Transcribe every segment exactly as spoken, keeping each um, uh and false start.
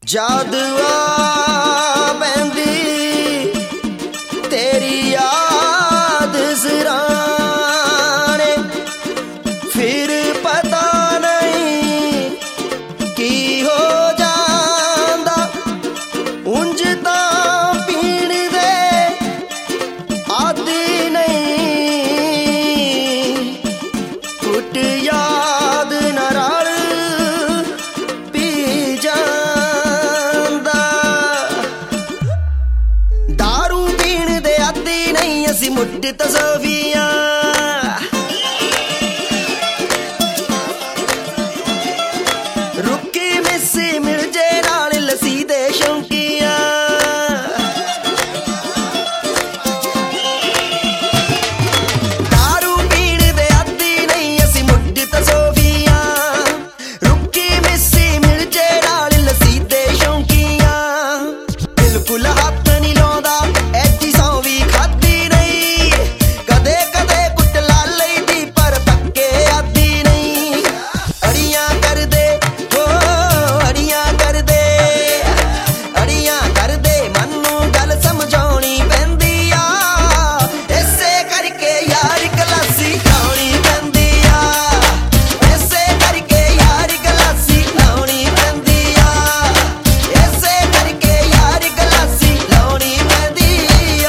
याद आ पैंदी तेरी याद सिराने, फिर पता नहीं की हो जांदा। उंज तां पीण दे आदी नहीं, कुट याद ना रल पी जांदा। दारू पीण दे आदी नहीं असी मुट तसवीयां, रुकी मिसी मिल जे नाल लसी दे शौकियां। दारू पीण दे आदी नहीं असी मुट तसवीयां, रुकी मिसी मिल जे नाल लसी दे शौकियां। बिल्कुल हथ नहीं लाउंदा ऐडी सौ भी खाधी नहीं, कदे कदे कुट ला लईदी पर पक्के आदी नहीं। अड़ियां कर दे हो अड़ियां कर दे, अड़ियां कर दे मन्नू गल समझाउणी पैंदी आ। इसे करके यार गलासी लाउणी पैंदी आ, इसे करके यार गलासी लाउणी पैंदी आ, इसे करके यार गलासी लाउणी पैंदी आ।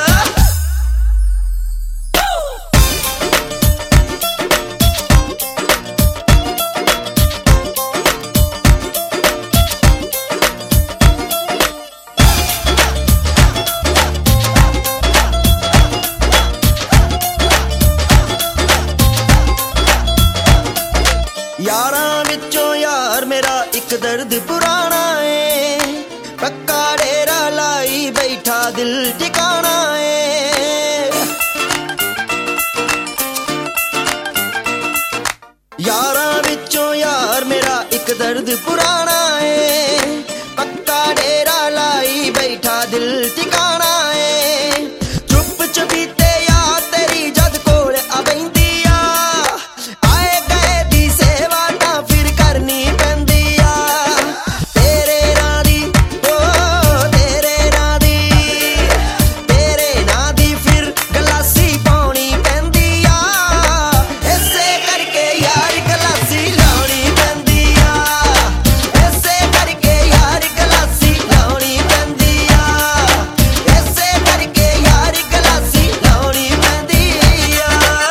यारां विचों यार मेरा एक दर्द पुराना है, पक्का डेरा लाई बैठा दिल ठिकाना है। यारां विचों यार मेरा एक दर्द पुराना है, पक्का डेरा लाई बैठा दिल ठिकाना है। चुप चपीते यार तेरी जद कोल आ बैंदी आ, आए गए दी सेवा तां फिर करनी पैंदी आ। तेरे नां दी ओ तेरे नां दी, तेरे नां दी फिर गलासी पाउणी पैंदी आ। इसे करके यार गलासी लाउणी पैंदी आ, इसे करके यार गलासी लाउणी पैंदी आ, इसे करके यार गलासी लाउणी पैंदी आ।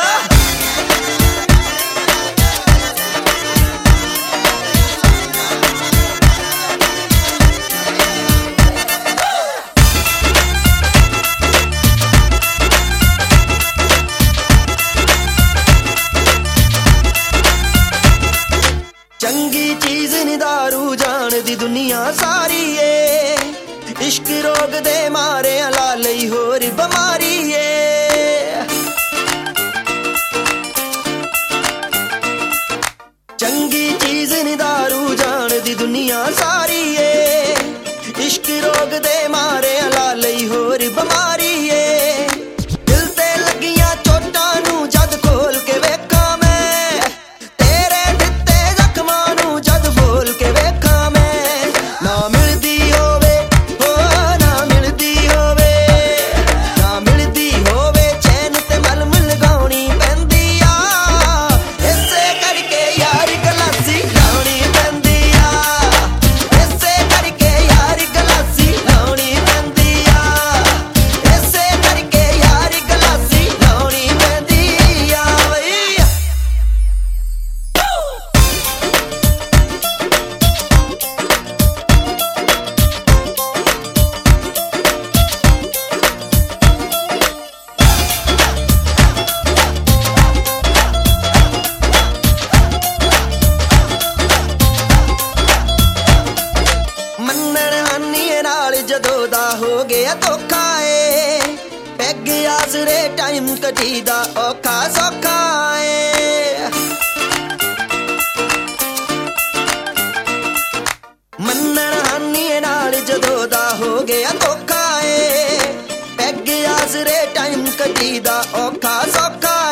चंगी चीज नी दारू जान दी दुनिया सारी है, इश्क रोग दे मारे ला लई होर बमारी है। चंगी चीज नी दारू जान दी दुनिया सारी है, इश्क रोग दे मारे ला लई होर बमारी है। दिल ते लगियां चोटां नू जद खोल के वेखां मैं, तेरे दित्ते जख्मां नू जद बोल के वेखां मैं। ना मिलदी होवे हो ना मिलदी होवे, ना मिलदी होवे चैन ते मलम लगाउणी पैंदी आ। इसे करके यार गलासी लाउणी पैंदी आ, इसे करके यार गलासी लाउणी पैंदी आ, इसे करके यार गलासी लाउणी पैंदी आ बई। ਮੰਨਣ ਹਾਨੀਏ ਨਾਲ ਜਦੋਂ ਦਾ ਹੋ ਗਿਆ ਧੋਖਾ ਏ, ਪੈਗ ਆਸਰੇ ਟਾਈਮ ਕਟੀਦਾ ਔਖਾ ਸੌਖਾ ਏ। ਮੰਨਣ ਹਾਨੀਏ ਨਾਲ ਜਦੋਂ ਦਾ ਹੋ ਗਿਆ ਧੋਖਾ ਏ, ਪੈਗ ਆਸਰੇ ਟਾਈਮ ਕਟੀਦਾ ਔਖਾ ਸੌਖਾ